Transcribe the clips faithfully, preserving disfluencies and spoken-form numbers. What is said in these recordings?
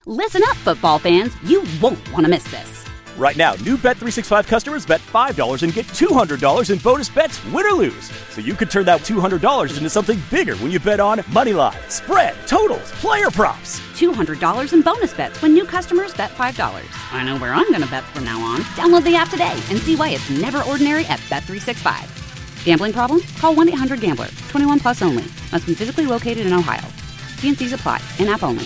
Listen up, football fans. You won't want to miss this. Right now, new Bet three sixty-five customers bet five dollars and get two hundred dollars in bonus bets, win or lose. So you could turn that two hundred dollars into something bigger when you bet on money line, spread, totals, player props. two hundred dollars in bonus bets when new customers bet five dollars. I know where I'm going to bet from now on. Download the app today and see why it's never ordinary at Bet three sixty-five. Gambling problem? Call one eight hundred gambler. twenty-one plus only. Must be physically located in Ohio. T and C's apply. In-app only.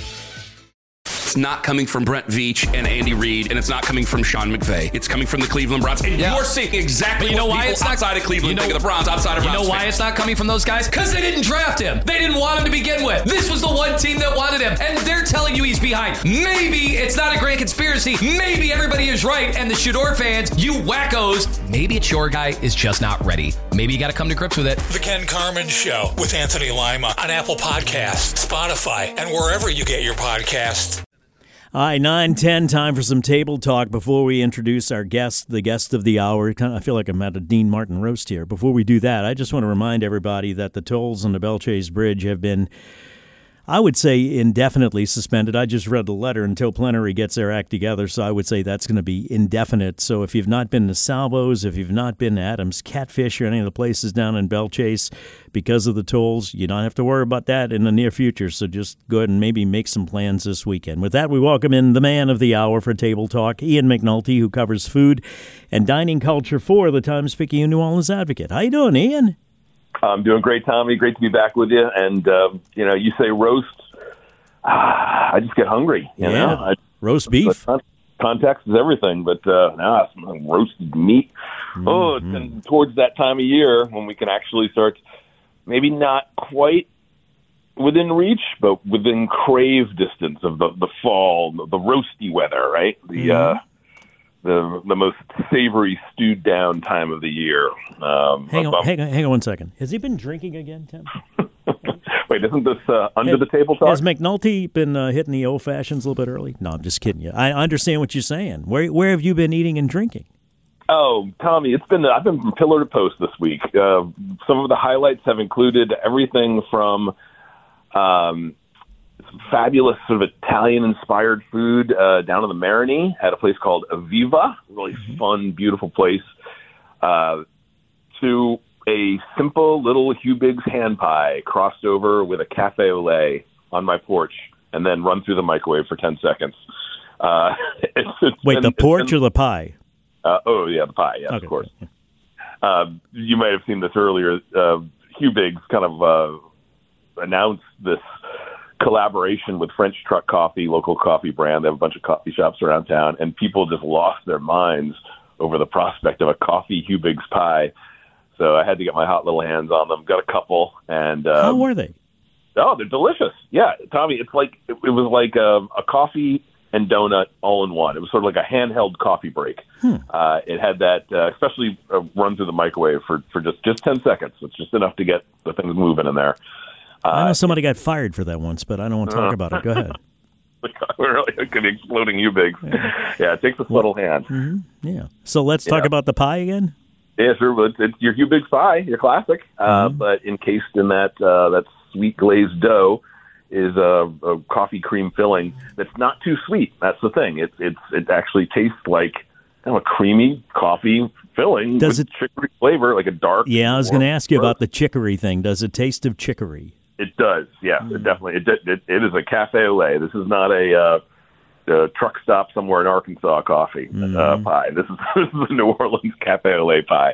It's not coming from Brent Veach and Andy Reid, and it's not coming from Sean McVay. It's coming from the Cleveland Browns. And yeah. you're seeing exactly but you know what why people it's not, outside of Cleveland you know, think of the Browns, outside of You Browns know why fans. it's not coming from those guys? Because they didn't draft him. They didn't want him to begin with. This was the one team that wanted him, and they're telling you he's behind. Maybe it's not a grand conspiracy. Maybe everybody is right, and the Shador fans, you wackos, maybe it's your guy is just not ready. Maybe you got to come to grips with it. The Ken Carman Show with Anthony Lima on Apple Podcasts, Spotify, and wherever you get your podcasts. All right, nine ten, time for some table talk before we introduce our guest, the guest of the hour. I feel like I'm at a Dean Martin roast here. Before we do that, I just want to remind everybody that the tolls on the Belle Chasse Bridge have been, I would say, indefinitely suspended. I just read the letter until plenary gets their act together, so I would say that's going to be indefinite. So if you've not been to Salvo's, if you've not been to Adams Catfish or any of the places down in Belle Chasse because of the tolls, you don't have to worry about that in the near future. So just go ahead and maybe make some plans this weekend. With that, we welcome in the man of the hour for Table Talk, Ian McNulty, who covers food and dining culture for the Times-Picayune New Orleans Advocate. How you doing, Ian? I'm doing great, Tommy. Great to be back with you. And, uh, you know, you say roast, ah, I just get hungry. You yeah, know? I, roast beef. Context is everything, but uh, now nah, roasted meat. Mm-hmm. Oh, it's in, towards that time of year when we can actually start, maybe not quite within reach, but within crave distance of the, the fall, the, the roasty weather, right? The mm-hmm. uh, the the most savory, stewed down time of the year. Um, hang, on, um, hang on, hang on one second. Has he been drinking again, Tim? Wait, isn't this uh, under has, the table talk? Has McNulty been uh, hitting the old fashions a little bit early? No, I'm just kidding you. I understand what you're saying. Where where have you been eating and drinking? Oh, Tommy, it's been I've been from pillar to post this week. Uh, some of the highlights have included everything from um, some fabulous sort of Italian-inspired food uh, down in the Marigny at a place called Aviva, really mm-hmm. fun, beautiful place, uh, to a simple little Hugh Biggs hand pie crossed over with a cafe au lait on my porch and then run through the microwave for ten seconds. Uh, it's, it's Wait, been, the porch been, or the pie? Uh, oh, yeah, the pie, yes, okay. of course. Uh, you might have seen this earlier. Uh, Hugh Biggs kind of uh, announced this collaboration with French Truck Coffee, local coffee brand. They have a bunch of coffee shops around town, and people just lost their minds over the prospect of a coffee Hugh Biggs pie. So I had to get my hot little hands on them. Got a couple, and um, how were they? Oh, they're delicious. Yeah, Tommy, it's like it, it was like a, a coffee and donut all in one. It was sort of like a handheld coffee break. Hmm. Uh, it had that, uh, especially uh, run through the microwave for, for just, just ten seconds. It's just enough to get the things moving in there. Uh, I know somebody got fired for that once, but I don't want to talk uh, about it. Go ahead. Really, it could be exploding you bigs. Yeah. yeah, it takes a subtle hand. Mm-hmm. Yeah. So let's talk yeah. about the pie again. Yeah, sure. It's, it's your Hugh Biggs pie, your classic, uh, mm-hmm. but encased in that uh, that sweet glazed dough is a, a coffee cream filling that's not too sweet. That's the thing. It's it's it actually tastes like kind of a creamy coffee filling Does with it, chicory flavor, like a dark. Yeah, I was going to ask you about the chicory thing. Does it taste of chicory? It does. Yeah, mm. it definitely. It, it it is a cafe au lait. This is not a. Uh, Uh, truck stop somewhere in Arkansas coffee mm-hmm. uh, pie. This is this is a New Orleans cafe au lait pie,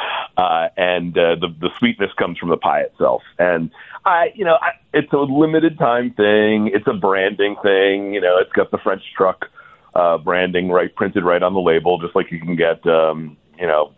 uh, and uh, the the sweetness comes from the pie itself. And I, you know, I, it's a limited time thing. It's a branding thing. You know, it's got the French truck uh, branding right printed right on the label, just like you can get, um, you know,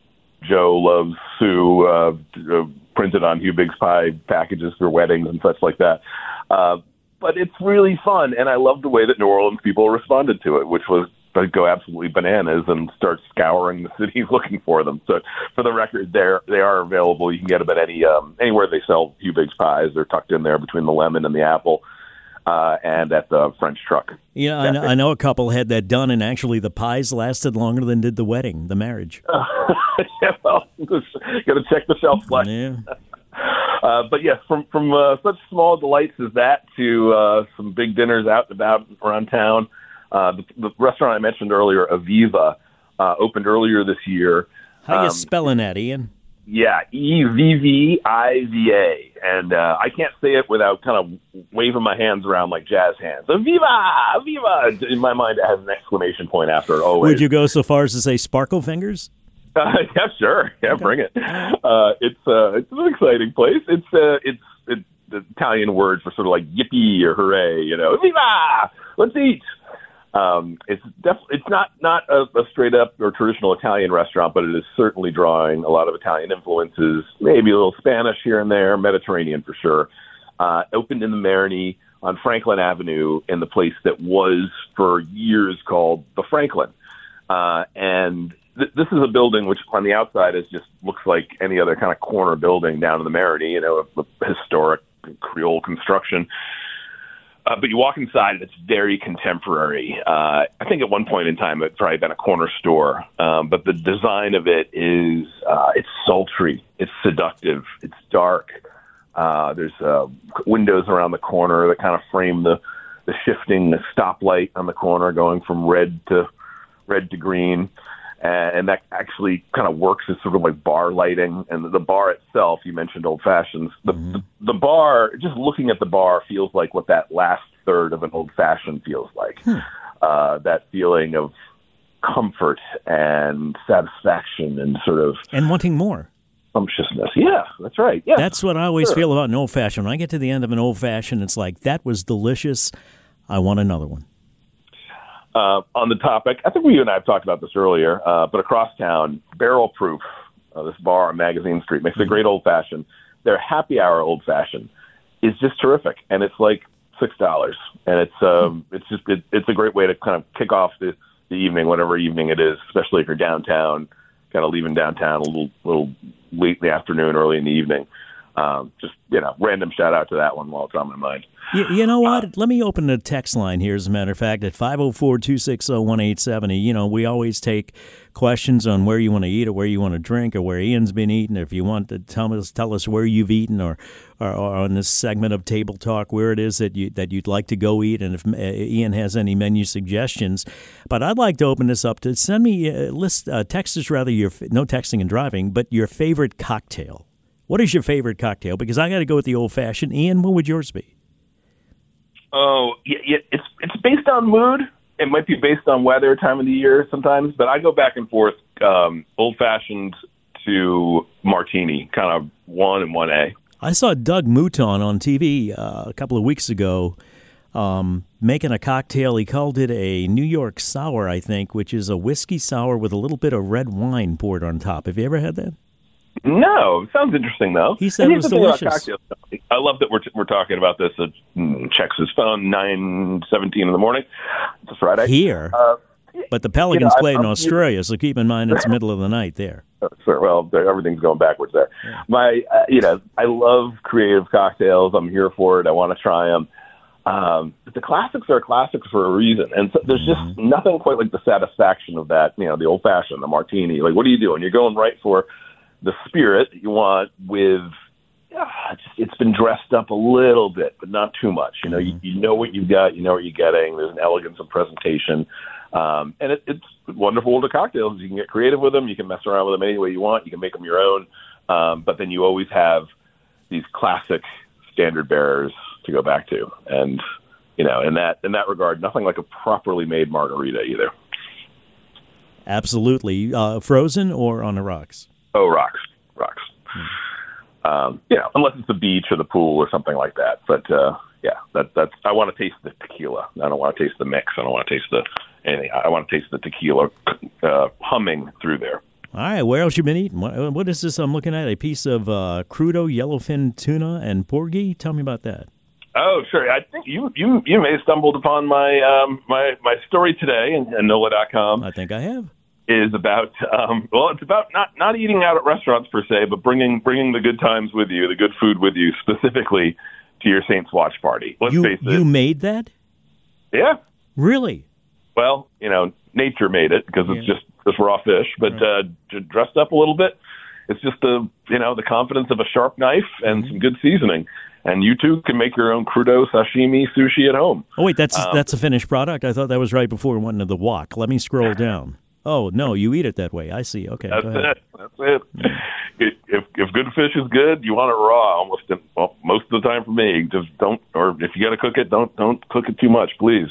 Joe loves Sue uh, uh, printed on Hugh Biggs pie packages for weddings and such like that. Uh, But it's really fun, and I love the way that New Orleans people responded to it, which was to go absolutely bananas and start scouring the cities looking for them. So, for the record, they're they are available. You can get them at any um, anywhere they sell Hugh Biggs pies. They're tucked in there between the lemon and the apple, uh, and at the French Truck. Yeah, I know, I know a couple had that done, and actually the pies lasted longer than did the wedding, the marriage. yeah, well, got to check the shelf life. Yeah. Uh, but yes, from from uh, such small delights as that to uh, some big dinners out and about around town. Uh, the, the restaurant I mentioned earlier, Aviva, uh, opened earlier this year. How you Um, spelling that, Ian? Yeah, E V V I V A. And uh, I can't say it without kind of waving my hands around like jazz hands. Aviva! Aviva! In my mind, it has an exclamation point after it always. Would you go so far as to say sparkle fingers? Uh, yeah, sure. Yeah, okay. Bring it. Uh, it's uh, it's an exciting place. It's uh, it's it's the Italian word for sort of like yippee or hooray. You know, viva! Let's eat. Um, it's def- It's not not a, a straight up or traditional Italian restaurant, but it is certainly drawing a lot of Italian influences. Maybe a little Spanish here and there, Mediterranean for sure. Uh, opened in the Marigny on Franklin Avenue in the place that was for years called the Franklin, uh, and this is a building which on the outside is just looks like any other kind of corner building down in the Marigny, you know, a, a historic Creole construction. Uh, but you walk inside and it's very contemporary. Uh, I think at one point in time it's probably been a corner store, um, but the design of it is, uh, it's sultry, it's seductive, it's dark. Uh, there's uh, windows around the corner that kind of frame the, the shifting the stoplight on the corner going from red to red to green. And that actually kind of works as sort of like bar lighting. And the bar itself, you mentioned old fashions. The, mm-hmm. the the bar, just looking at the bar, feels like what that last third of an old fashioned feels like. Hmm. Uh, that feeling of comfort and satisfaction and sort of and wanting more. Sumptuousness. Yeah, that's right. Yeah, that's what I always sure. feel about an old fashioned. When I get to the end of an old fashioned, it's like that was delicious. I want another one. Uh, on the topic, I think we you and I have talked about this earlier, uh, but across town, Barrel Proof, uh, this bar on Magazine Street, makes a great old-fashioned. Their happy hour old-fashioned is just terrific, and it's like six dollars. And it's um, it's just it, it's a great way to kind of kick off the, the evening, whatever evening it is, especially if you're downtown, kind of leaving downtown a little, little late in the afternoon, early in the evening. Um, just, you know, random shout-out to that one while it's on my mind. You, you know what? Uh, Let me open the text line here, as a matter of fact, at five oh four, two six oh, one eight seven oh. You know, we always take questions on where you want to eat or where you want to drink or where Ian's been eating. If you want to tell us tell us where you've eaten or, or, or on this segment of Table Talk, where it is that, you, that you'd like to go eat and if uh, Ian has any menu suggestions. But I'd like to open this up to send me a list, uh, text us rather, your no texting and driving, but your favorite cocktail. What is your favorite cocktail? Because I got to go with the old-fashioned. Ian, what would yours be? Oh, yeah, yeah, it's it's based on mood. It might be based on weather, time of the year sometimes, but I go back and forth, um, old-fashioned to martini, kind of one and one A. I saw Doug Mouton on T V uh, a couple of weeks ago um, making a cocktail. He called it a New York Sour, I think, which is a whiskey sour with a little bit of red wine poured on top. Have you ever had that? No, it sounds interesting though. He said it was delicious. I love that we're t- we're talking about this. It mm, checks his phone nine seventeen in the morning. It's a Friday here, uh, but the Pelicans you know, play I'm, in Australia, so keep in mind it's the middle of the night there. Sure. Well, everything's going backwards there. Yeah. My, uh, you know, I love creative cocktails. I'm here for it. I want to try them. Um, but the classics are classics for a reason, and so there's just mm-hmm. nothing quite like the satisfaction of that. You know, the old fashioned, the martini. Like, what are you doing? You're going right for the spirit you want with, uh, it's, it's been dressed up a little bit, but not too much. You know, you, you know what you've got, you know what you're getting. There's an elegance of presentation. Um, and it, it's wonderful to cocktails. You can get creative with them. You can mess around with them any way you want. You can make them your own. Um, but then you always have these classic standard bearers to go back to. And, you know, in that, in that regard, nothing like a properly made margarita either. Absolutely. Uh, frozen or on the rocks? Oh, rocks, rocks. Hmm. Um, you know, unless it's the beach or the pool or something like that. But uh, yeah, that that's. I want to taste the tequila. I don't want to taste the mix. I don't want to taste the anything. I want to taste the tequila uh, humming through there. All right, where else you been eating? What, what is this I'm looking at? A piece of uh, crudo yellowfin tuna and porgy? Tell me about that. Oh, sure. I think you you, you may have stumbled upon my um, my my story today in, in N O L A dot com. I think I have. Is about um, well, it's about not, not eating out at restaurants per se, but bringing bringing the good times with you, the good food with you, specifically to your Saints watch party. Let's you, face it. You made that? Yeah. Really? Well, you know, nature made it because it's yeah. just just raw fish, but right. uh, dressed up a little bit. It's just the, you know, the confidence of a sharp knife and some good seasoning. And you too can make your own crudo, sashimi, sushi at home. Oh, wait, that's um, that's a finished product? I thought that was right before we went into the wok. Let me scroll down. Oh, no, you eat it that way. I see. Okay, That's go ahead. it. That's it. If if good fish is good, you want it raw almost well, most of the time for me. Just don't, or if you got to cook it, don't don't cook it too much, please.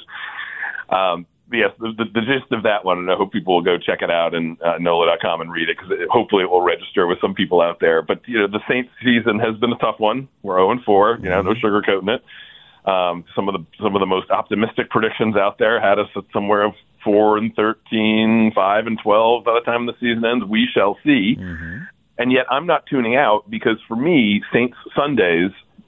Um, yes, the, the, the gist of that one, and I hope people will go check it out and uh, N O L A dot com and read it, because it, hopefully it will register with some people out there. But, you know, the Saints season has been a tough one. We're oh and four, you know, no sugarcoating it. Um, some of the some of the most optimistic predictions out there had us at somewhere of four and thirteen, five and twelve by the time the season ends. We shall see. Mm-hmm. And yet I'm not tuning out, because for me, Saints Sundays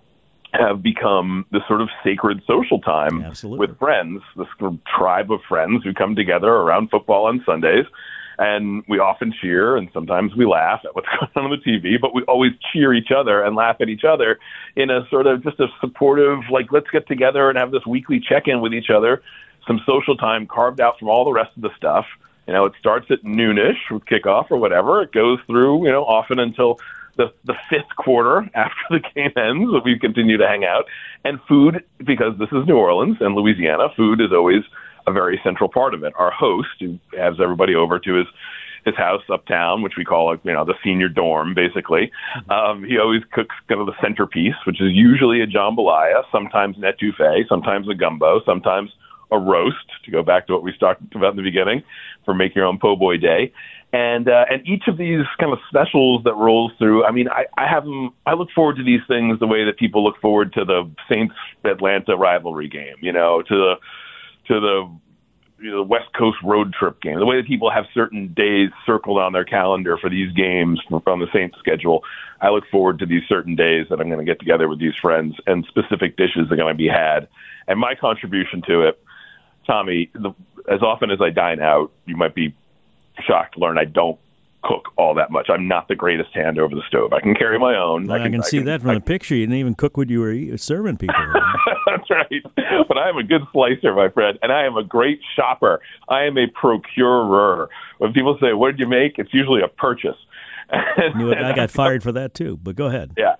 have become this sort of sacred social time Absolutely. with friends, this sort of tribe of friends who come together around football on Sundays. And we often cheer, and sometimes we laugh at what's going on on the T V, but we always cheer each other and laugh at each other in a sort of just a supportive, like, let's get together and have this weekly check-in with each other, some social time carved out from all the rest of the stuff. You know, it starts at noonish with kickoff or whatever. It goes through, you know, often until the the fifth quarter after the game ends. We continue to hang out. And food, because this is New Orleans and Louisiana, food is always a very central part of it. Our host, who has everybody over to his his house uptown, which we call, you know, the senior dorm, basically. Um, he always cooks kind of the centerpiece, which is usually a jambalaya, sometimes an etouffee, sometimes a gumbo, sometimes a roast, to go back to what we talked about in the beginning, for Make Your Own Po' Boy Day. And uh, and each of these kind of specials that rolls through, I mean, I, I have them, I look forward to these things the way that people look forward to the Saints-Atlanta rivalry game, you know, to the to the you know, the West Coast road trip game, the way that people have certain days circled on their calendar for these games from the Saints schedule. I look forward to these certain days that I'm going to get together with these friends, and specific dishes are going to be had. And my contribution to it, Tommy, the, as often as I dine out, you might be shocked to learn I don't cook all that much. I'm not the greatest hand over the stove. I can carry my own. Well, I, can, I can see I can, that from I, the picture. You didn't even cook what you were eat, serving people. That's right. But I am a good slicer, my friend, and I am a great shopper. I am a procurer. When people say, what did you make? It's usually a purchase. Knew it, I got fired for that, too, but go ahead. Yeah.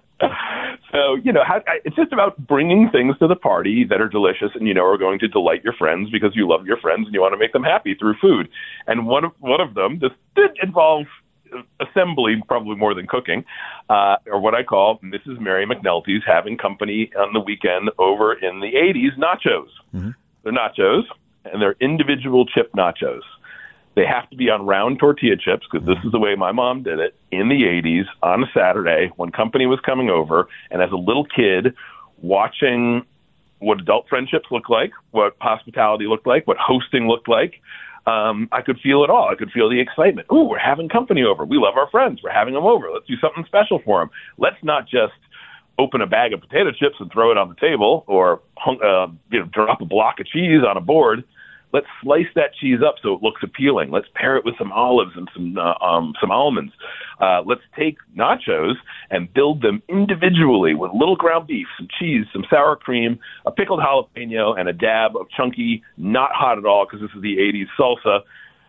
So, you know, how, it's just about bringing things to the party that are delicious and, you know, are going to delight your friends because you love your friends and you want to make them happy through food. And one of, one of them, this did involve assembly, probably more than cooking, uh, or what I call Missus Mary McNulty's having company on the weekend over in the eighties, nachos. Mm-hmm. They're nachos, and they're individual chip nachos. They have to be on round tortilla chips, because this is the way my mom did it in the eighties on a Saturday when company was coming over. And as a little kid, watching what adult friendships look like, what hospitality looked like, what hosting looked like, um, I could feel it all. I could feel the excitement. Ooh, we're having company over. We love our friends. We're having them over. Let's do something special for them. Let's not just open a bag of potato chips and throw it on the table, or uh, you know, drop a block of cheese on a board. Let's slice that cheese up so it looks appealing. Let's pair it with some olives and some uh, um, some almonds. Uh, let's take nachos and build them individually with little ground beef, some cheese, some sour cream, a pickled jalapeno, and a dab of chunky, not hot at all because this is the eighties salsa.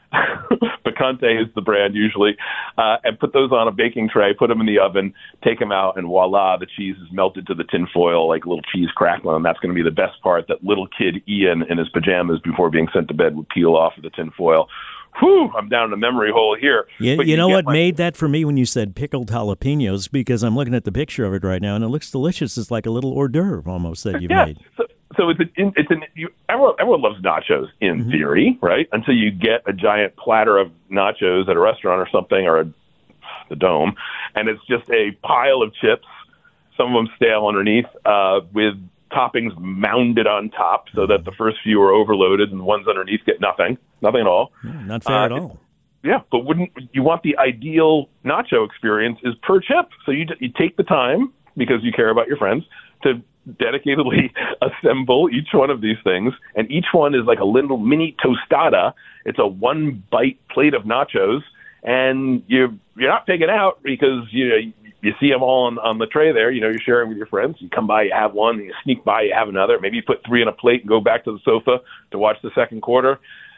Picante is the brand usually, uh, and put those on a baking tray, put them in the oven, take them out, and voila, the cheese is melted to the tin foil like a little cheese crackling, and that's going to be the best part. That little kid Ian in his pajamas before being sent to bed would peel off of the tin foil. Whew, I'm down in a memory hole here. Yeah, you, you know what my- made that for me when you said pickled jalapenos, because I'm looking at the picture of it right now, and it looks delicious. It's like a little hors d'oeuvre almost that you've yeah. made. So, So it's an, it's an you, everyone, everyone loves nachos in mm-hmm. theory, right? Until you get a giant platter of nachos at a restaurant or something, or a, the Dome, and it's just a pile of chips, some of them stale underneath, uh, with toppings mounded on top, so that the first few are overloaded and the ones underneath get nothing, nothing at all. Yeah, not fair uh, at all. Yeah, but wouldn't you want the ideal nacho experience is per chip? So you you take the time, because you care about your friends, to dedicatedly assemble each one of these things, and each one is like a little mini tostada. It's a one bite plate of nachos, and you you're not picking out because you you see them all on, on the tray there. You know, you're sharing with your friends. You come by, you have one, you sneak by, you have another. Maybe you put three in a plate and go back to the sofa to watch the second quarter.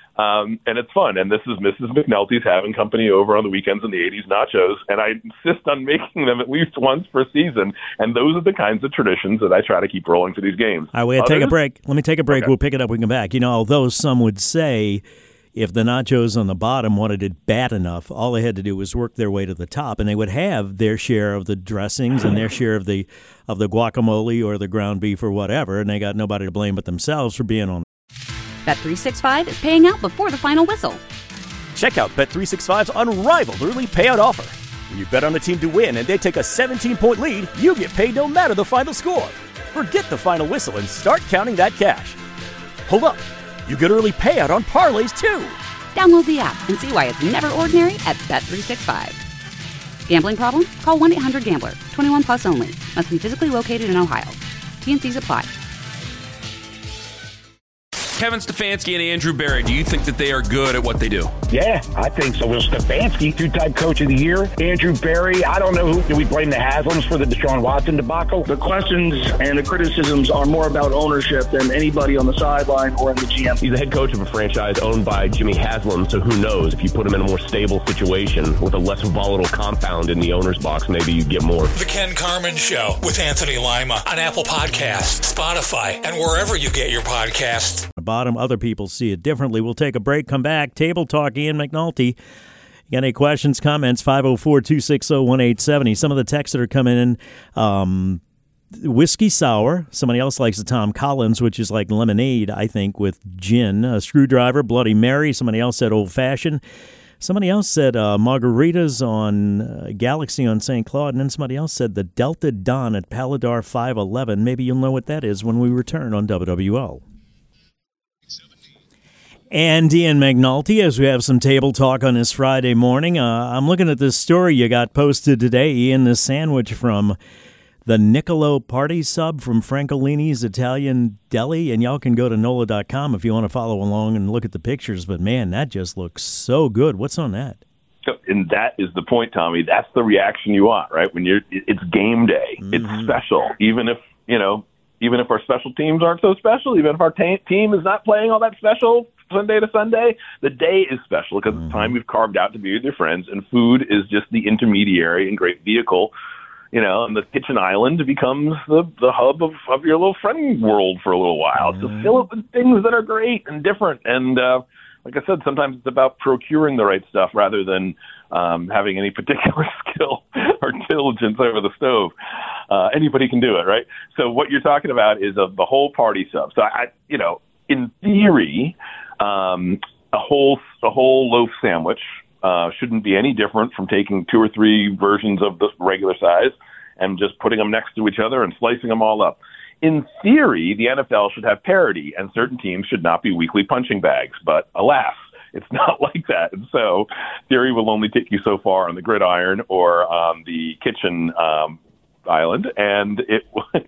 Um, and it's fun. And this is Missus McNulty's having company over on the weekends in the eighties nachos. And I insist on making them at least once per season. And those are the kinds of traditions that I try to keep rolling for these games. All right, we got to take a break. Let me take a break. Okay. We'll pick it up. We can come back. You know, although some would say if the nachos on the bottom wanted it bad enough, all they had to do was work their way to the top, and they would have their share of the dressings and their share of the of the guacamole or the ground beef or whatever, and they got nobody to blame but themselves for being on. Bet three sixty-five is paying out before the final whistle. Check out Bet three sixty-five's unrivaled early payout offer. When you bet on a team to win and they take a seventeen-point lead, you get paid no matter the final score. Forget the final whistle and start counting that cash. Hold up. You get early payout on parlays, too. Download the app and see why it's never ordinary at Bet three sixty-five. Gambling problem? Call one eight hundred gambler. twenty-one plus only. Must be physically located in Ohio. T N Cs apply. Kevin Stefanski and Andrew Berry, do you think that they are good at what they do? Yeah, I think so. Will Stefanski, two-time coach of the year. Andrew Berry, I don't know who. Do we blame the Haslams for the Deshaun Watson debacle? The questions and the criticisms are more about ownership than anybody on the sideline or in the G M. He's the head coach of a franchise owned by Jimmy Haslam, so who knows? If you put him in a more stable situation with a less volatile compound in the owner's box, maybe you get more. The Ken Carman Show with Anthony Lima on Apple Podcasts, Spotify, and wherever you get your podcasts. Bottom, other people see it differently. We'll take a break, come back. Table Talk, Ian McNulty. You got any questions, comments? five oh four, two six oh, one eight seven oh. Some of the texts that are coming in, um, whiskey sour. Somebody else likes the Tom Collins, which is like lemonade, I think, with gin. A screwdriver, Bloody Mary. Somebody else said old-fashioned. Somebody else said uh, margaritas on uh, Galaxy on Saint Claude. And then somebody else said the Delta Dawn at Paladar five eleven. Maybe you'll know what that is when we return on W W L. And Ian McNulty, as we have some table talk on this Friday morning. Uh, I'm looking at this story you got posted today, Ian, this sandwich from the Niccolo Party Sub from Francolini's Italian Deli. And y'all can go to N O L A dot com if you want to follow along and look at the pictures. But, man, that just looks so good. What's on that? And that is the point, Tommy. That's the reaction you want, right? When you're, it's game day. Mm-hmm. It's special. Even if, you know, even if our special teams aren't so special, even if our t- team is not playing all that special Sunday to Sunday, the day is special because mm-hmm. it's time we've carved out to be with your friends, and food is just the intermediary and great vehicle, you know, and the kitchen island becomes the, the hub of, of your little friend world for a little while. Mm-hmm. So fill it with things that are great and different. And uh, like I said, sometimes it's about procuring the right stuff rather than um, having any particular skill or diligence over the stove. Uh, anybody can do it, right? So what you're talking about is a, the whole party sub. So, I, you know, in theory, Um, a whole a whole loaf sandwich uh, shouldn't be any different from taking two or three versions of the regular size and just putting them next to each other and slicing them all up. In theory, the N F L should have parity, and certain teams should not be weekly punching bags. But alas, it's not like that. And so theory will only take you so far on the gridiron or on the kitchen um, island. And it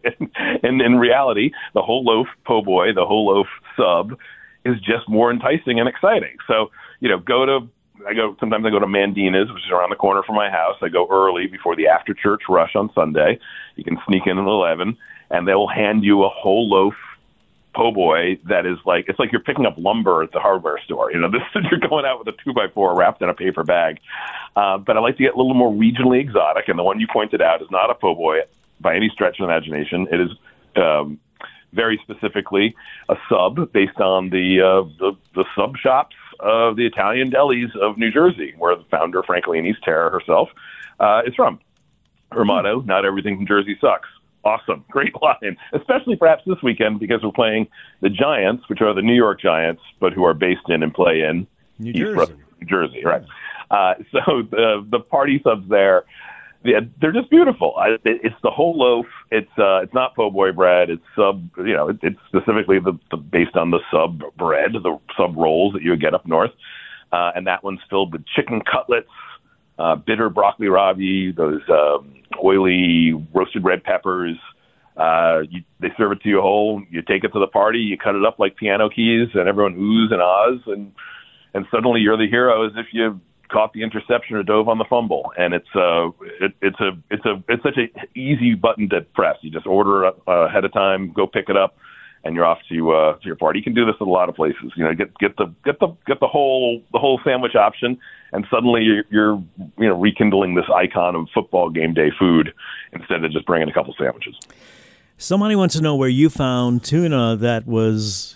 and in reality, the whole loaf po' boy, the whole loaf sub, is just more enticing and exciting. So, you know, go to, I go, sometimes I go to Mandina's, which is around the corner from my house. I go early before the after church rush on Sunday. You can sneak in at eleven, and they will hand you a whole loaf po' boy that is like, it's like you're picking up lumber at the hardware store. You know, this is, you're going out with a two by four wrapped in a paper bag. Uh, but I like to get a little more regionally exotic, and the one you pointed out is not a po' boy by any stretch of imagination. It is, um, very specifically a sub based on the, uh, the the sub shops of the Italian delis of New Jersey, where the founder, Francolini's, Tara herself, uh, is from. Her motto, not everything from Jersey sucks. Awesome. Great line, especially perhaps this weekend because we're playing the Giants, which are the New York Giants, but who are based in and play in New East Jersey. New Jersey, right? Uh, so the, the party subs there, Yeah, they're just beautiful. I, it, it's the whole loaf. It's uh, it's not po' boy bread. It's sub. You know, it, it's specifically the, the based on the sub bread, the sub rolls that you would get up north, uh, and that one's filled with chicken cutlets, uh, bitter broccoli ravi, those um, oily roasted red peppers. Uh, you, they serve it to you whole. You take it to the party. You cut it up like piano keys, and everyone oohs and ahs, and and suddenly you're the hero as if you caught the interception or dove on the fumble. And it's uh it, it's a it's a it's such an easy button to press. You just order uh, ahead of time, go pick it up, and you're off to, uh, to your party. You can do this at a lot of places. You know, get get the get the get the whole the whole sandwich option, and suddenly you're, you're you know rekindling this icon of football game day food instead of just bringing a couple sandwiches. Somebody wants to know where you found tuna that was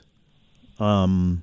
um,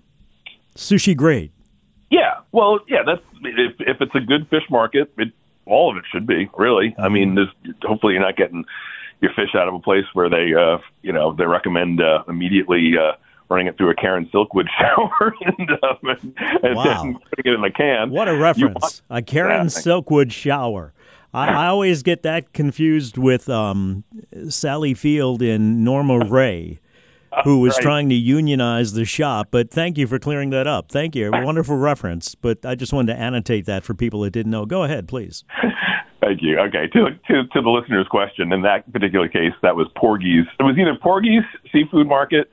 sushi grade. Yeah, well, yeah, that's if if it's a good fish market, it, all of it should be really. I mean, there's, hopefully you're not getting your fish out of a place where they, uh, you know, they recommend uh, immediately uh, running it through a Karen Silkwood shower and, um, and, and wow. then putting it in a can. What a reference! A Karen Silkwood shower. I, I always get that confused with um, Sally Field in Norma Ray, who was right. trying to unionize the shop. But thank you for clearing that up. Thank you. A wonderful reference. But I just wanted to annotate that for people that didn't know. Go ahead, please. Thank you. Okay, to, to to the listener's question, in that particular case, that was Porgy's. It was either Porgy's Seafood Market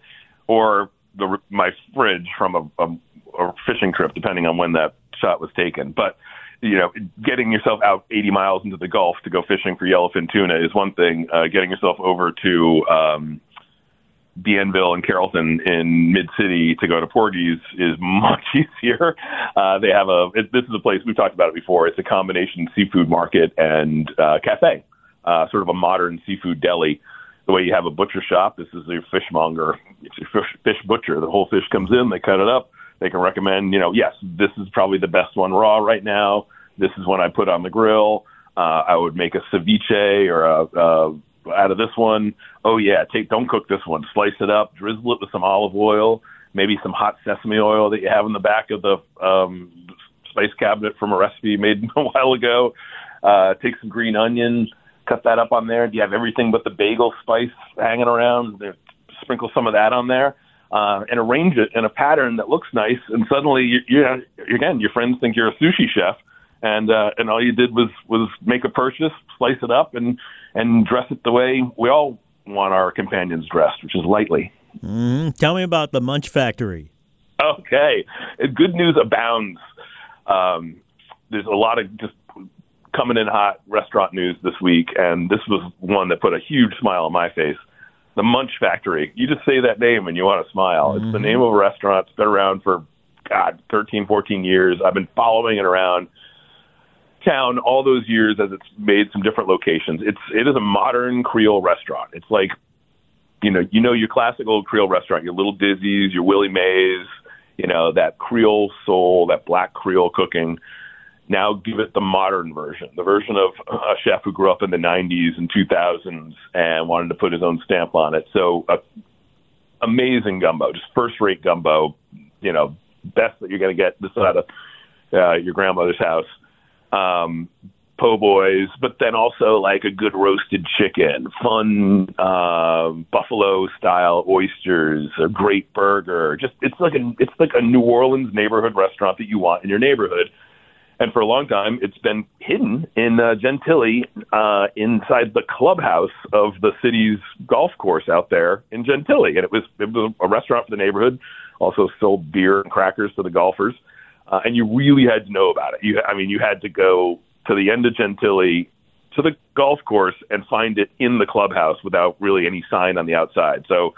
or the my fridge from a, a, a fishing trip, depending on when that shot was taken. But you know, getting yourself out eighty miles into the Gulf to go fishing for yellowfin tuna is one thing. Uh, getting yourself over to um, Bienville and Carrollton in Mid-City to go to Porgy's is much easier. Uh, they have a it, this is a place, we've talked about it before. It's a combination seafood market and uh, cafe, uh, sort of a modern seafood deli. The way you have a butcher shop, this is a fishmonger, it's a fish, fish butcher. The whole fish comes in, they cut it up. They can recommend, you know, yes, this is probably the best one raw right now. This is one I put on the grill. Uh, I would make a ceviche or a, uh, out of this one. Oh, yeah, take don't cook this one. Slice it up, drizzle it with some olive oil, maybe some hot sesame oil that you have in the back of the um, spice cabinet from a recipe made a while ago. Uh, take some green onion, cut that up on there. You have everything but the bagel spice hanging around. Sprinkle some of that on there. Uh, and arrange it in a pattern that looks nice, and suddenly, you, you know, again, your friends think you're a sushi chef, and uh, and all you did was, was make a purchase, slice it up, and and dress it the way we all want our companions dressed, which is lightly. Mm-hmm. Tell me about the Munch Factory. Okay, good news abounds. Um, there's a lot of just coming in hot restaurant news this week, and this was one that put a huge smile on my face. The Munch Factory. You just say that name and you want to smile. Mm-hmm. It's the name of a restaurant. It's been around for, God, thirteen, fourteen years. I've been following it around town all those years as it's made some different locations. It's it is a modern Creole restaurant. It's like, you know, you know your classic old Creole restaurant, your Little Dizzy's, your Willie Mae's, you know, that Creole soul, that black Creole cooking. Now give it the modern version, the version of a chef who grew up in the nineties and two thousands and wanted to put his own stamp on it. So uh, amazing gumbo, just first-rate gumbo, you know, best that you're going to get this side of uh, your grandmother's house. Um, po' boys, but then also like a good roasted chicken, fun uh, buffalo-style oysters, a great burger. Just it's like a it's like a New Orleans neighborhood restaurant that you want in your neighborhood. And for a long time, it's been hidden in uh, Gentilly, uh, inside the clubhouse of the city's golf course out there in Gentilly. And it was it was a restaurant for the neighborhood, also sold beer and crackers to the golfers. Uh, and you really had to know about it. You, I mean, you had to go to the end of Gentilly to the golf course and find it in the clubhouse without really any sign on the outside. So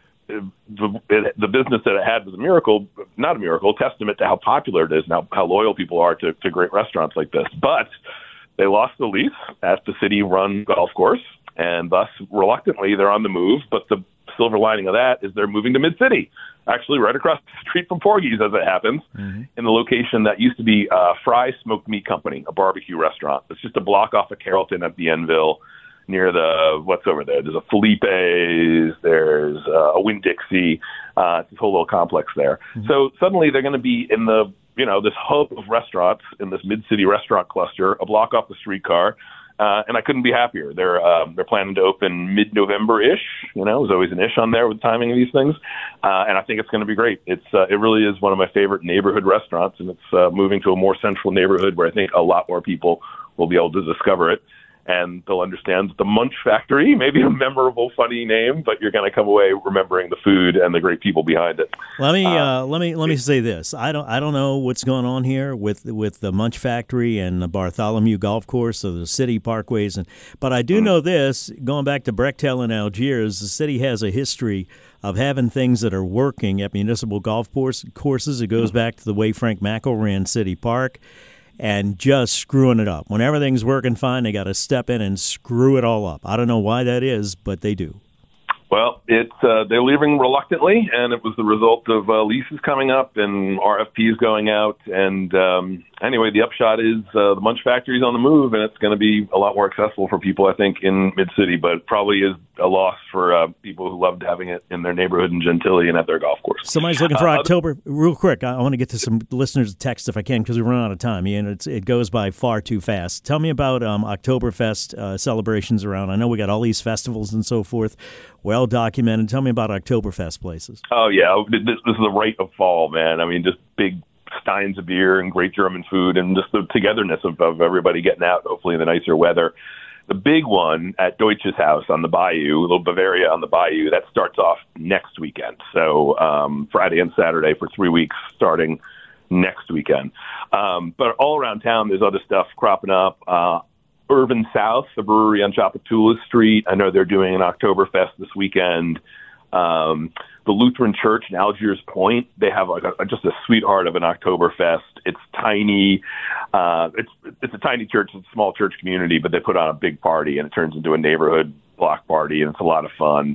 the, it, the business that it had was a miracle, not a miracle, testament to how popular it is and how, how loyal people are to, to great restaurants like this. But they lost the lease at the city-run golf course, and thus, reluctantly, they're on the move. But the silver lining of that is they're moving to Mid-City, actually right across the street from Porgy's, as it happens, mm-hmm. in the location that used to be uh, Fry Smoked Meat Company, a barbecue restaurant. It's just a block off of Carrollton at Bienville, near the, what's over there? There's a Felipe's, there's uh, a Winn-Dixie, uh, it's this whole little complex there. Mm-hmm. So suddenly they're going to be in the, you know, this hub of restaurants in this mid-city restaurant cluster, a block off the streetcar, uh, and I couldn't be happier. They're um, they're planning to open mid-November-ish, you know, there's always an ish on there with the timing of these things, uh, and I think it's going to be great. It's uh, It really is one of my favorite neighborhood restaurants, and it's uh, moving to a more central neighborhood where I think a lot more people will be able to discover it. And they'll understand that the Munch Factory may be a memorable, funny name, but you're going to come away remembering the food and the great people behind it. Let me uh, uh, let me let me say this. I don't I don't know what's going on here with with the Munch Factory and the Bartholomew Golf Course or the city parkways, and but I do mm-hmm. know this. Going back to Brechtel and Algiers, the city has a history of having things that are working at municipal golf course, courses. It goes back to the way Frank Mackel ran City Park and just screwing it up. When everything's working fine, they got to step in and screw it all up. I don't know why that is, but they do. Well, it's uh, they're leaving reluctantly, and it was the result of uh, leases coming up and R F Ps going out. And um, anyway, the upshot is uh, the Munch Factory's on the move, and it's going to be a lot more accessible for people, I think, in Mid-City, but probably is a loss for uh, people who loved having it in their neighborhood in Gentilly and at their golf course. Somebody's looking for uh, October. Other- Real quick, I, I want to get to some listeners' text if I can because we run out of time. Ian, it's, it goes by far too fast. Tell me about um, Oktoberfest uh, celebrations around. I know we got all these festivals and so forth. Well documented. Tell me about Oktoberfest places. Oh, yeah. This, this is the rite of fall, man. I mean, just big steins of beer and great German food and just the togetherness of, of everybody getting out, hopefully in the nicer weather. The big one at Deutsch's house on the Bayou, Little Bavaria on the Bayou, that starts off next weekend. So um, Friday and Saturday for three weeks starting next weekend. Um, but all around town, there's other stuff cropping up. Uh, Irvin South, the brewery on Chapatula Street, I know they're doing an Oktoberfest this weekend. Um, the Lutheran Church in Algiers Point, they have like a, just a sweetheart of an Oktoberfest. It's tiny. Uh, it's it's a tiny church. It's a small church community, but they put on a big party, and it turns into a neighborhood block party, and it's a lot of fun.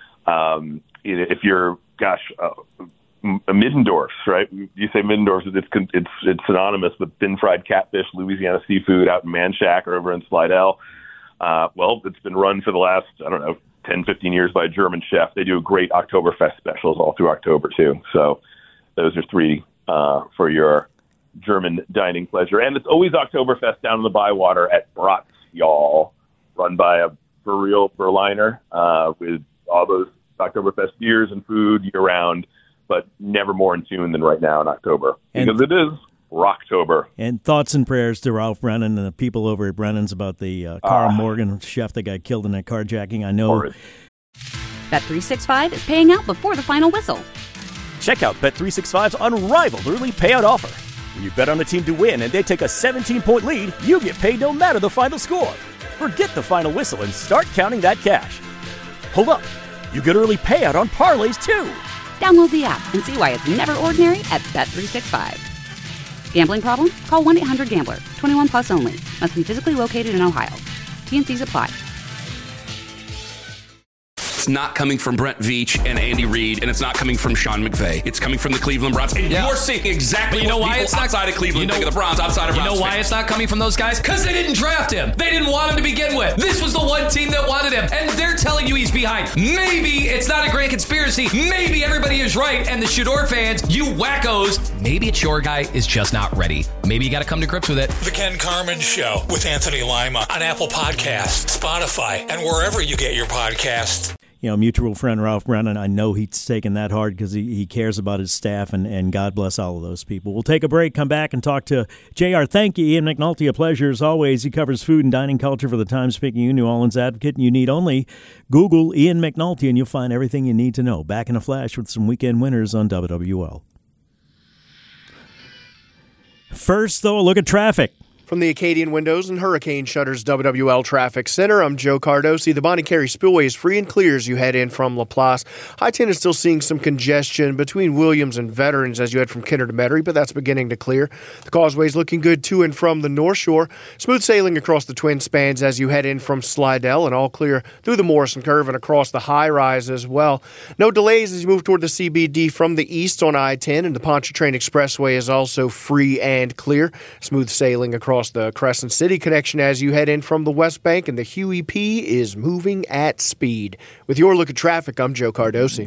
Um, if you're, gosh, uh, Middendorf's, right? You say Middendorf's, it's it's it's synonymous with thin fried catfish, Louisiana seafood out in Manchac or over in Slidell. Uh, well, it's been run for the last, I don't know, ten, fifteen years by a German chef. They do great Oktoberfest specials all through October, too. So those are three uh, for your German dining pleasure. And it's always Oktoberfest down in the Bywater at Bratz, y'all, run by a for real Berliner uh, with all those Oktoberfest beers and food year-round, but never more in tune than right now in October. And because it is Rocktober. And thoughts and prayers to Ralph Brennan and the people over at Brennan's about the uh, Carl uh, Morgan chef that got killed in that carjacking. I know. Horrid. Bet three sixty-five is paying out before the final whistle. Check out Bet three sixty-five's unrivaled early payout offer. When you bet on a team to win and they take a seventeen-point lead, you get paid no matter the final score. Forget the final whistle and start counting that cash. Hold up. You get early payout on parlays, too. Download the app and see why it's never ordinary at Bet three sixty-five. Gambling problem? Call one eight hundred gambler. twenty-one plus only. Must be physically located in Ohio. T and C's apply. It's not coming from Brent Veach and Andy Reid, and it's not coming from Sean McVay. It's coming from the Cleveland Browns. And yeah. You're seeing exactly but you know what why people it's not, outside of Cleveland you know, think of the Browns, outside of You Browns know why fans. it's not coming from those guys? Because they didn't draft him. They didn't want him to begin with. This was the one team that wanted him, and they're telling you he's behind. Maybe it's not a grand conspiracy. Maybe everybody is right, and the Shador fans, you wackos, maybe it's your guy is just not ready. Maybe you got to come to grips with it. The Ken Carman Show with Anthony Lima on Apple Podcasts, Spotify, and wherever you get your podcasts. You know, mutual friend Ralph Brennan, I know he's taken that hard because he, he cares about his staff, and, and God bless all of those people. We'll take a break, come back, and talk to J R. Thank you, Ian McNulty. A pleasure as always. He covers food and dining culture for the Times-Picayune New Orleans Advocate, and you need only Google Ian McNulty, and you'll find everything you need to know. Back in a flash with some weekend winners on W W L. First, though, a look at traffic. From the Acadian Windows and Hurricane Shutters W W L Traffic Center, I'm Joe Cardosi. The Bonnie Carey Spillway is free and clear as you head in from LaPlace. I ten is still seeing some congestion between Williams and Veterans as you head from Kinder to Metairie, but that's beginning to clear. The causeway is looking good to and from the North Shore. Smooth sailing across the Twin Spans as you head in from Slidell, and all clear through the Morrison Curve and across the high rise as well. No delays as you move toward the C B D from the east on I ten, and the Pontchartrain Expressway is also free and clear. Smooth sailing across the Crescent City connection as you head in from the West Bank, and the Huey P is moving at speed. With your look at traffic, I'm Joe Cardosi.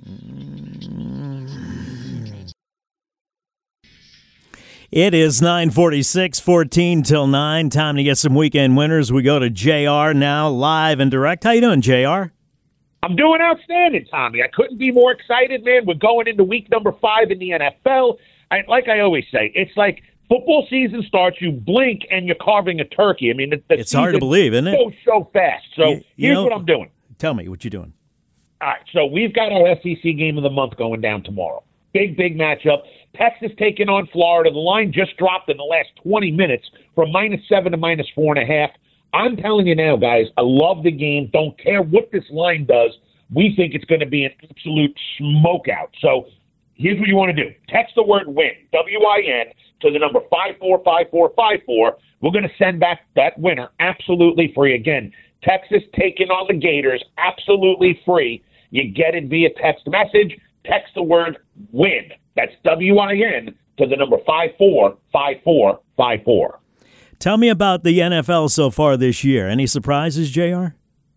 It is nine forty-six, fourteen till nine. Time to get some weekend winners. We go to J R now, live and direct. How you doing, J R? I'm doing outstanding, Tommy. I couldn't be more excited, man. We're going into week number five in the N F L. I, like I always say, it's like football season starts, you blink, and you're carving a turkey. I mean, the, the it's hard to believe, isn't it? So, so fast. So you, you here's know, what I'm doing. Tell me what you're doing. All right, so we've got our S E C game of the month going down tomorrow. Big, big matchup. Texas taking on Florida. The line just dropped in the last twenty minutes from minus seven to minus four and a half. I'm telling you now, guys, I love the game. Don't care what this line does. we think it's going to be an absolute smokeout. So here's what you want to do. Text the word win, W I N, to the number five four five four five four. We're going to send back that winner absolutely free. Again, Texas taking on the Gators, absolutely free. You get it via text message. Text the word win. That's W I N to the number five four five four five four. Tell me about the N F L so far this year. Any surprises, J R?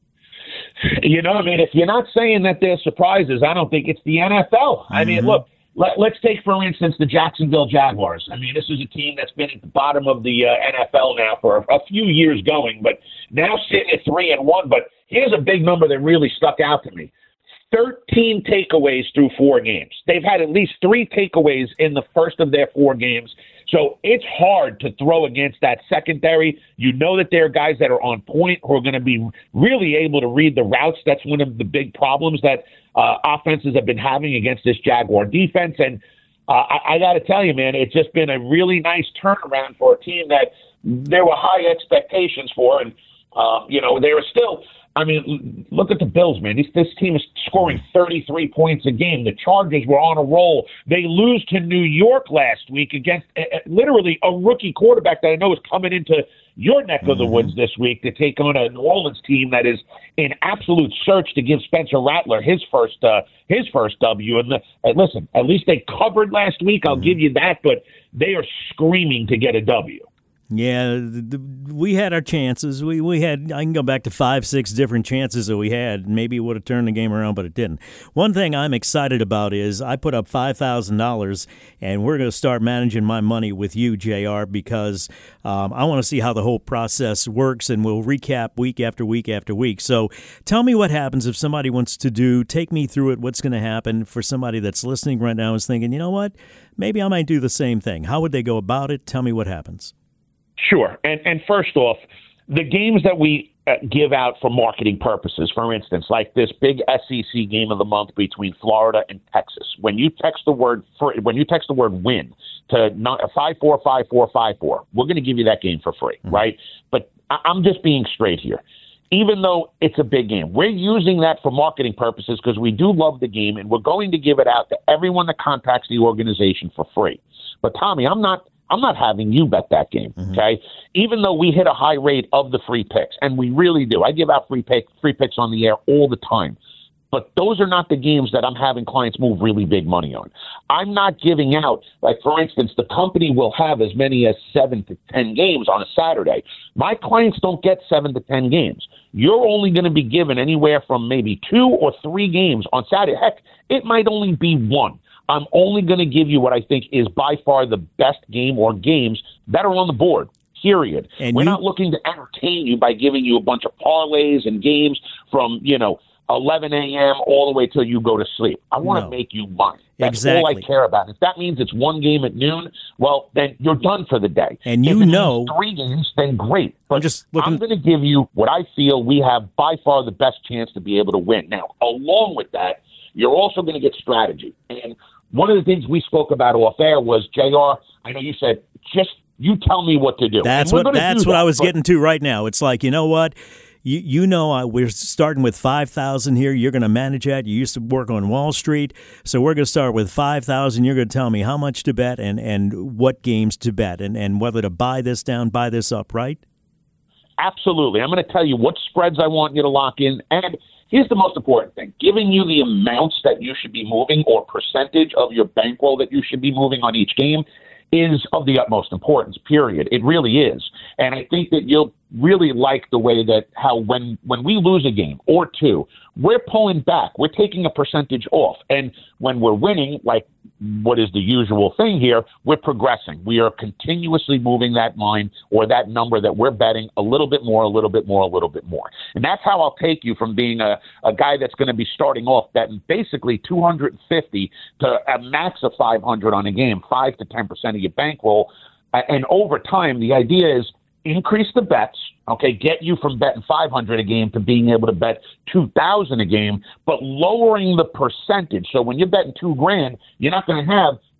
You know, I mean, if you're not saying that there's surprises, I don't think it's the N F L. I mean, Mm-hmm. look, let, let's take, for instance, the Jacksonville Jaguars. I mean, this is a team that's been at the bottom of the uh, N F L now for a, a few years going, but now sitting at three and one. But here's a big number that really stuck out to me. thirteen takeaways through four games. They've had at least three takeaways in the first of their four games. So it's hard to throw against that secondary. You know that there are guys that are on point who are going to be really able to read the routes. That's one of the big problems that uh, offenses have been having against this Jaguar defense. And uh, I, I got to tell you, man, it's just been a really nice turnaround for a team that there were high expectations for. And, uh, you know, they were still – I mean, look at the Bills, man. This, this team is scoring thirty-three points a game. The Chargers were on a roll. They lose to New York last week against uh, literally a rookie quarterback that I know is coming into your neck of the woods this week to take on a New Orleans team that is in absolute search to give Spencer Rattler his first uh, his first W. And, the, and listen, at least they covered last week. I'll give you that, but they are screaming to get a W. Yeah, the, the, we had our chances. We we had, I can go back to five, six different chances that we had. Maybe it would have turned the game around, but it didn't. One thing I'm excited about is I put up five thousand dollars, and we're going to start managing my money with you, J R, because um, I want to see how the whole process works, and we'll recap week after week after week. So tell me what happens if somebody wants to do, take me through it, what's going to happen for somebody that's listening right now and is thinking, you know what, maybe I might do the same thing. How would they go about it? Tell me what happens. Sure. And and first off, the games that we uh, give out for marketing purposes, for instance, like this big S E C game of the month between Florida and Texas, when you text the word for, when you text the word win to five four five four five four, we're going to give you that game for free, mm-hmm. right? But I, I'm just being straight here. Even though it's a big game, we're using that for marketing purposes because we do love the game, and we're going to give it out to everyone that contacts the organization for free. But Tommy, I'm not I'm not having you bet that game, mm-hmm. okay? Even though we hit a high rate of the free picks, and we really do. I give out free pick, free picks on the air all the time. But those are not the games that I'm having clients move really big money on. I'm not giving out, like, for instance, the company will have as many as seven to ten games on a Saturday. My clients don't get seven to ten games. You're only going to be given anywhere from maybe two or three games on Saturday. Heck, it might only be one. I'm only going to give you what I think is by far the best game or games that are on the board, period. And We're you- not looking to entertain you by giving you a bunch of parlays and games from, you know, eleven a.m. all the way till you go to sleep. I want to no. make you money. That's exactly. all I care about. If that means it's one game at noon, well, then you're done for the day. And you if it know, means three games, then great. But I'm just looking. I'm going to give you what I feel we have by far the best chance to be able to win. Now, along with that, you're also going to get strategy. And one of the things we spoke about off air was, J R, I know you said, just you tell me what to do. That's what that's what that, I was getting to right now. It's like, you know what? You you know uh, we're starting with five thousand here. You're going to manage that. You used to work on Wall Street. So we're going to start with five thousand. You're going to tell me how much to bet and, and what games to bet and, and whether to buy this down, buy this up, right? Absolutely. I'm going to tell you what spreads I want you to lock in. And here's the most important thing, giving you the amounts that you should be moving or percentage of your bankroll that you should be moving on each game is of the utmost importance, period. It really is. And I think that you'll really like the way that how when, when we lose a game or two, we're pulling back. We're taking a percentage off. And when we're winning, like what is the usual thing here, we're progressing. We are continuously moving that line or that number that we're betting a little bit more, a little bit more, a little bit more. And that's how I'll take you from being a, a guy that's going to be starting off betting basically two hundred fifty to a max of five hundred on a game, five to ten percent of your bankroll. And over time, the idea is increase the bets, okay, get you from betting five hundred a game to being able to bet two thousand a game, but lowering the percentage. So when you're betting two grand, you're not going to have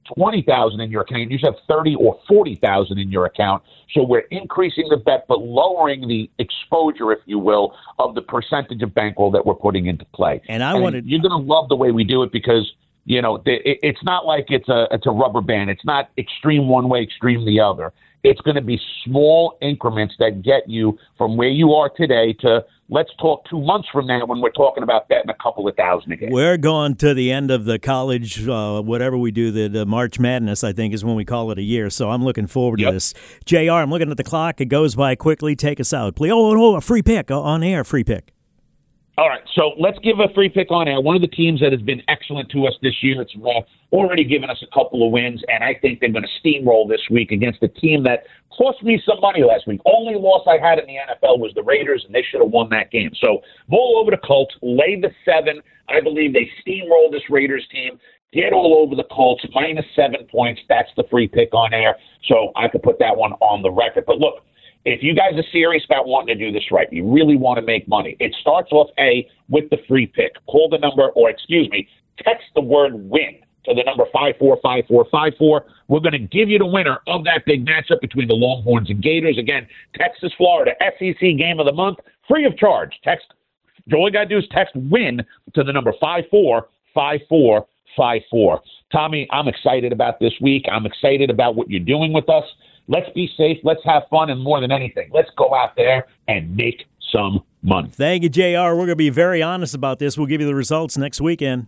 twenty thousand in your account, you should have thirty or forty thousand in your account. So we're increasing the bet, but lowering the exposure, if you will, of the percentage of bankroll that we're putting into play. And I and wanted you're going to love the way we do it because, you know, it's not like it's a it's a rubber band. It's not extreme one way, extreme the other. It's going to be small increments that get you from where you are today to, let's talk two months from now when we're talking about betting a couple of thousand again. We're going to the end of the college, uh, whatever we do, the, the March Madness, I think, is when we call it a year. So I'm looking forward yep. to this. J R, I'm looking at the clock. It goes by quickly. Take us out, please. Oh, oh, a free pick on air, free pick. All right, so let's give a free pick on air. One of the teams that has been excellent to us this year, it's uh, already given us a couple of wins, and I think they're going to steamroll this week against a team that cost me some money last week. Only loss I had in the N F L was the Raiders, and they should have won that game. So roll over the Colts, lay the seven. I believe they steamroll this Raiders team. Get all over the Colts, minus seven points. That's the free pick on air. So I could put that one on the record. But look, if you guys are serious about wanting to do this right, you really want to make money, it starts off A with the free pick. Call the number, or excuse me, text the word win to the number five four five four five four. We're going to give you the winner of that big matchup between the Longhorns and Gators. Again, Texas, Florida, S E C game of the month, free of charge. Text, all you got to do is text win to the number five four five four five four. Tommy, I'm excited about this week. I'm excited about what you're doing with us. Let's be safe. Let's have fun. And more than anything, let's go out there and make some money. Thank you, J R. We're going to be very honest about this. We'll give you the results next weekend.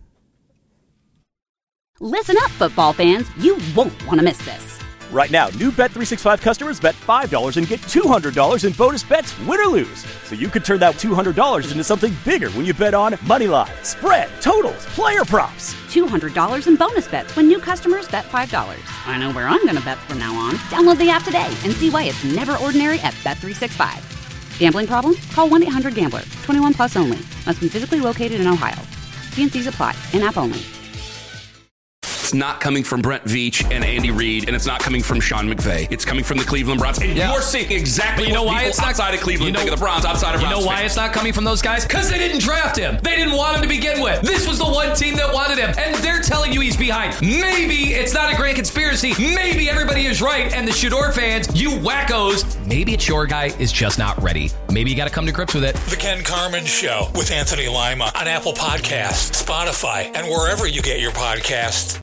Listen up, football fans. You won't want to miss this. Right now, new Bet three sixty-five customers bet five dollars and get two hundred dollars in bonus bets, win or lose. So you could turn that two hundred dollars into something bigger when you bet on Moneyline, spread, totals, player props. two hundred dollars in bonus bets when new customers bet five dollars. I know where I'm going to bet from now on. Download the app today and see why it's never ordinary at Bet three sixty-five. Gambling problem? Call one eight hundred gambler. twenty-one plus only. Must be physically located in Ohio. T and C's apply. In-app only. It's not coming from Brent Veach and Andy Reid, and it's not coming from Sean McVay. It's coming from the Cleveland Browns. And yeah. you're seeing exactly but you know what why people it's not, outside of Cleveland you know, think of the Browns outside of You Browns know why fans. it's not coming from those guys? Because they didn't draft him. They didn't want him to begin with. This was the one team that wanted him, and they're telling you he's behind. Maybe it's not a grand conspiracy. Maybe everybody is right, and the Shador fans, you wackos, maybe it's your guy is just not ready. Maybe you got to come to grips with it. The Ken Carman Show with Anthony Lima on Apple Podcasts, Spotify, and wherever you get your podcasts.